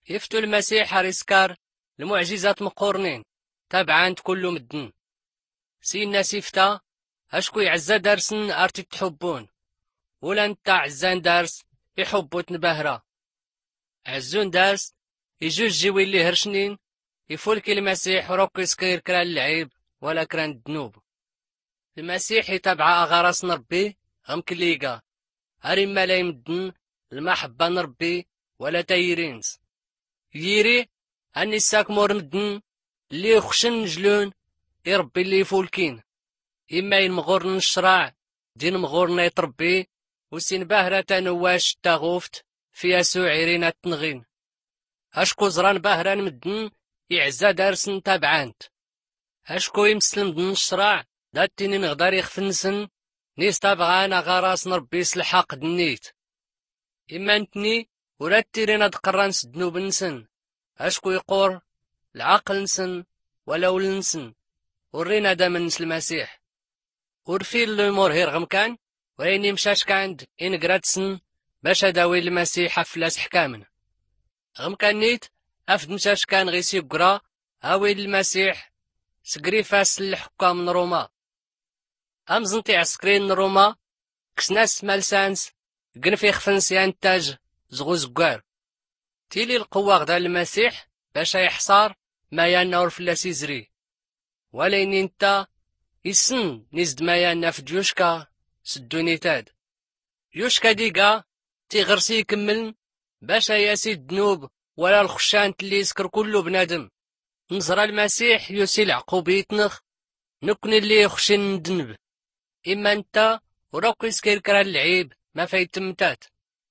يفتو المسيح ريسكار المعجزات مقورنين تابعان كل مدن. سينا سيفتا أشكو يعزا دارسن أرتي تحبون ولا نتا عزان دارس يحبو تنبهرا عزون دارس يجوج جيوي اللي هرشنين يفولك المسيح وروكو يسكير كران اللعيب ولا كران الدنوب. المسيح يتابع أغراس نربي غم كليقا هاري ما لا يمدن المحبة نربي ولا تايرينز ييري أني ساك مور مدن اللي يخشن جلون يربي اللي يفولكين إما ينمغورن الشراع دين مغورنا يتربي وسين باهرة تنواش تاغوفت في يسوع عيرينا التنغين أشكو زران باهران مدن يعزا دارسن تابعانت أشكو يمسلم دن الشراع داتيني نغدار يخفنسن نيس تابغان غراس نربي سلحاق دنيت إما نتني وراد تيرينا دقران سدنوب نسن أشكو يقور العقل نسن ولا نسن ورينا دا من نسل المسيح ورفيل الأمور هير غمكان ويني مشاش كاند إن قراتسن باش داوي المسيح فلاس حكامن غمكان نيت أفد مشاش كان غيسي قرا هاوي المسيح سقري فاس الحكام من روما أمزنتي عسكرين من روما كسناس مالسانس قنفي خفنسيان تاج زغو زقار تيلي القوة غدا المسيح باش يحصار ما ينور فلاس يزري ولين انت يسن نزد ما يانا في ديوشكا سدوني تاد يوشكا ديقا تيغرسي يكمل باش ياسي الدنوب ولا الخشان اللي يسكر كله بنادم نزرى المسيح يوسي العقوب يتنخ نكن اللي يخشن ندنب إما انت وراكو يسكير كرا اللعيب ما فايتمتات.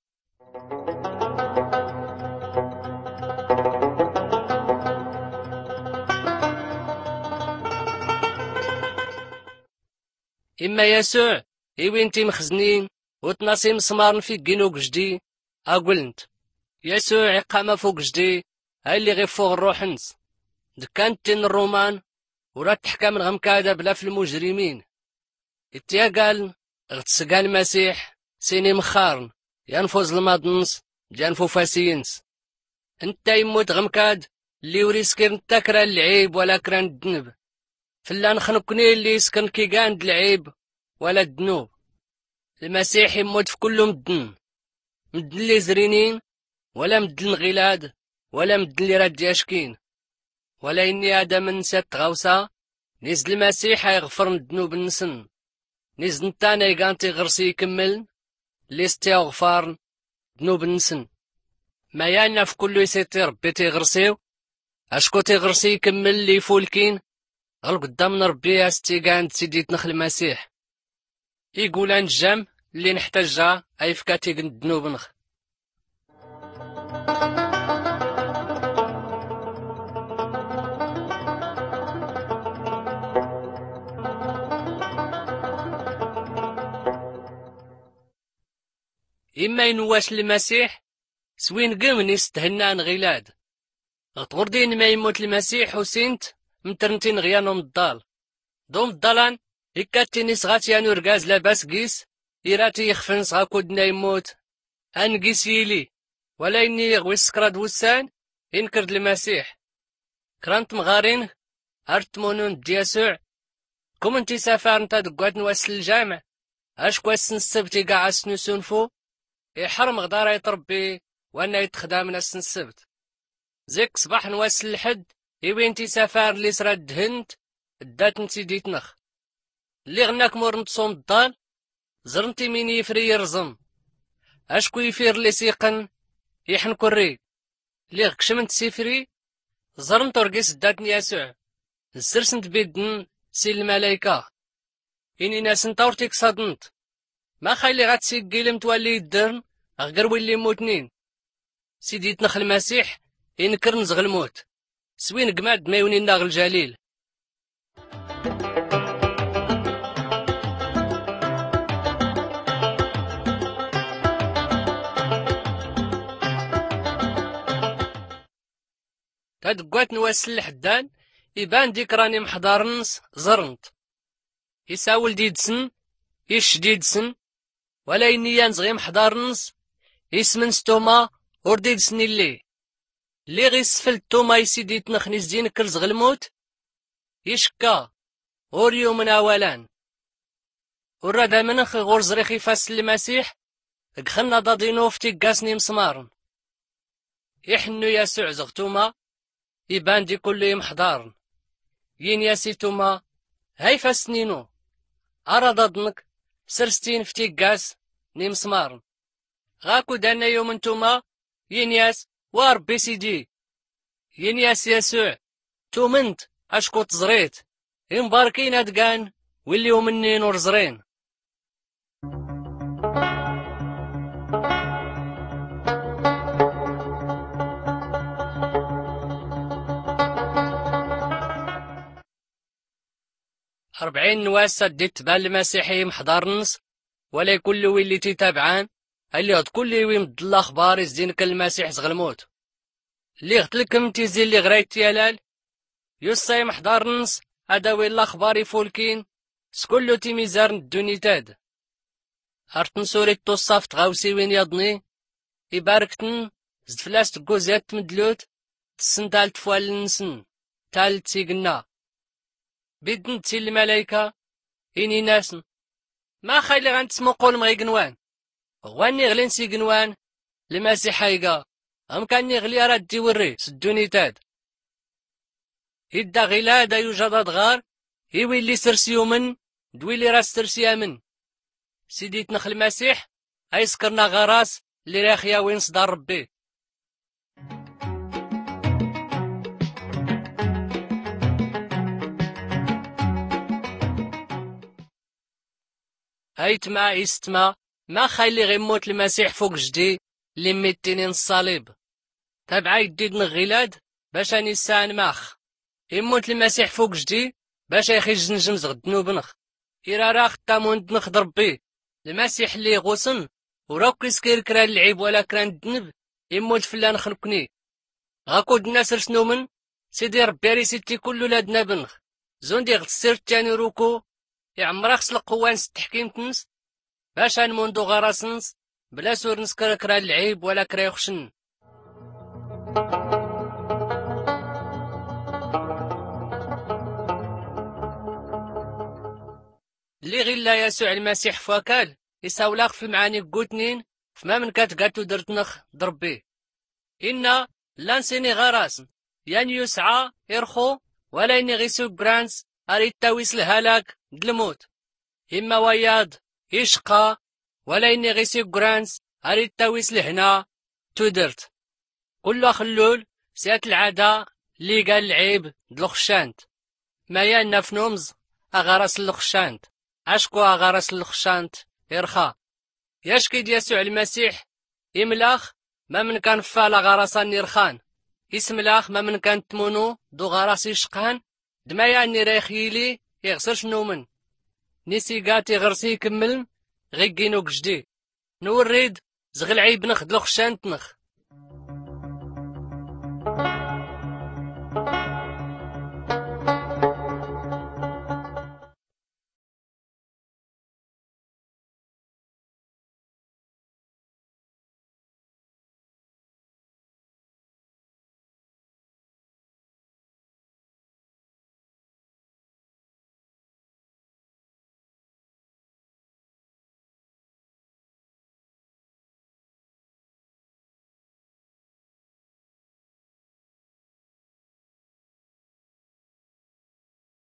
إما يسوع إيوينتي مخزنين وتناصي مسمارن في قينوك جدي أقولنت يسوع يقام فوق جدي هاي اللي غير فوق الروح نس دكانت تين الرومان ورات تحكى من غمكادا بلا في المجرمين اتيا قال اغتسقى المسيح سيني مخارن ينفوز المادنس جانفو فاسينس انت يموت غمكاد اللي وريسكير نتاكرا اللعيب ولا كران الدنب فلا نخنقني اللي يسكن كي قاند العيب ولا الدنوب. المسيح يموت في كل مدن مدن اللي زرينين ولا مدن الغلاد ولا مدن اللي راد ياشكين ولا إني آدم نسات غوصا نزل المسيح يغفر الذنوب النسن نزل نتانا يقانتي غرسي يكمل اللي ستيا غفار ذنوب النسن ما يانا في كل يسيتي ربي تيغرسيو أشكو تيغرسي يكمل اللي يفولكين غل قدام ربي أستي قاند سيدي تنخل المسيح يقول الجام اللي نحتاجها أي فكاتي قند الذنوب نخ. إما ينواش المسيح سوين قمن يستهنان غلاد غطوردين ما يموت المسيح وسنت مترنتين غيانهم الضال دوم الضلان إكاتيني صغات يانو رقاز لاباس قيس إيراتي يخفن صغا كودنا يموت أنقيس يلي ولا إني يغوي سكراد وسان إنكرد المسيح كرانت مغارين هرتمونون دياسوع كوم انتي سافار نتا دقوات نواسل الجامع اش كواس السبت قاع سنسونفو يحرم غدارة يتربي وانا يتخدام ناس السبت زيك صباح نواسل الحد إيوين انتي سافار اللي سراد دهنت الدات نتي ديتنخ اللي غناك مور نتصوم الدال زرنتي مين يفري يرزم اشكو يفير اللي سيقن يحن كوري اللي غكشمنت سيفري زرنت ورقيس داتني يسوع السرسنت بيدن سي الملايكة إني ناس نطورتيك صدنت ما خايلي غاتسيقي لمتوالي يدرن أغقر ويلي موتنين سيدي تنخل المسيح ينكر نزغ الموت سوين قماد ما يوني ناغ الجليل. تدقوات نواسل الحدان يبان ديك راني محضارنس زرنت يساول ديدسن يشديدسن ولا إني ينزغي محضارنس يسمن ستوما ورديدسن اللي اللي غيسفل توما يسيدي تنخني زين كرز غلموت يشكا أوريو من أولان ورادا منخ غور زريخي فاس المسيح اقخلنا دادينو فتي قاسني مسمارن يحنو يسوع زغتوما يبان دي كل محضارن ين ياسيتوما هاي فاسنينو أرادادنك سرستين فتي قاس ني مسمارن غاكو دانا يوم انتوما ينياس وربي سيدي ينياس يسوع تومنت اشكو تزريت مباركين ادقان واللي ومني نور زرين. أربعين نواس ديت بال المسيحي محضرنس ولا كل ويلي تتابعان اللي غد كل ويمد الاخبار يزين المسيح زغلموت اللي غتلكم تيزي اللي غرايت يالال يوصي محضرنس هذا وين الاخبار يفولكين سكولو تيميزار الدونيتاد هرتن سوري توصافت غاوسي وين يضني يباركتن زد فلاس تقوزيات تمدلوت تسن تالت فوال نسن تالت تيقنا بيدن تسي الملايكة إني ناسن ما خايلي غنتسمو قول مغيقنوان غواني غلين سيقنوان المسيح هايقا هم كان يغلي راد ديوري سدوني تاد إدا غيلا دا يوجد غار يويلي سرسيو من دويلي راس سرسيا من سيدي تنخل المسيح أيسكرنا غراس اللي راخيا وين صدار ربي. هيتما يستما ما خايلي غيموت المسيح فوق جدي اللي ميتينين الصليب تابعا يديد نغيلاد باش نسان ماخ يموت المسيح فوق جدي باش يخرج نجمز غدنو بنخ إرا راخ تاموند نخضر بيه المسيح اللي غوسن وراك يسكير كران العيب ولا كران الدنب يموت فلان خنقني غاكود الناس رسنو من سيدي ربي ريسيتي كل ولادنا بنخ زون دي غتسير تاني روكو يعمر خصل قوان ستحكيم تنس باش نموندو غراسنس بلا سور نسكر كرا العيب ولا كرا يخشن. اللي غيلا يسوع المسيح فواكال يساولاق في معاني قوتنين فما من كاتقاتو درتنخ ضربيه إنا لانسيني غراسن يعني يسعى يرخو ولا إني غيسو برانس أريد تاويس الهلاك دلموت إما وياض يشقى ولا إني غيسي قرانس أريد تاويس لهنا تودرت كل خلول سيات العادة اللي قال العيب دلخشانت ما يانا فنومز أغرس الخشانت أشكو أغرس الخشانت إرخا يشكي يسوع المسيح إملاخ ما من كان فالا غرسان يرخان اسم لاخ ما من كان تمونو دو غراس يشقان دمايا اني رايخيلي يغسرش نومن نيسي قاتي غرسي كمل غيقينو قجدي نوريد زغل عيب نخ دلوخ شانت نخ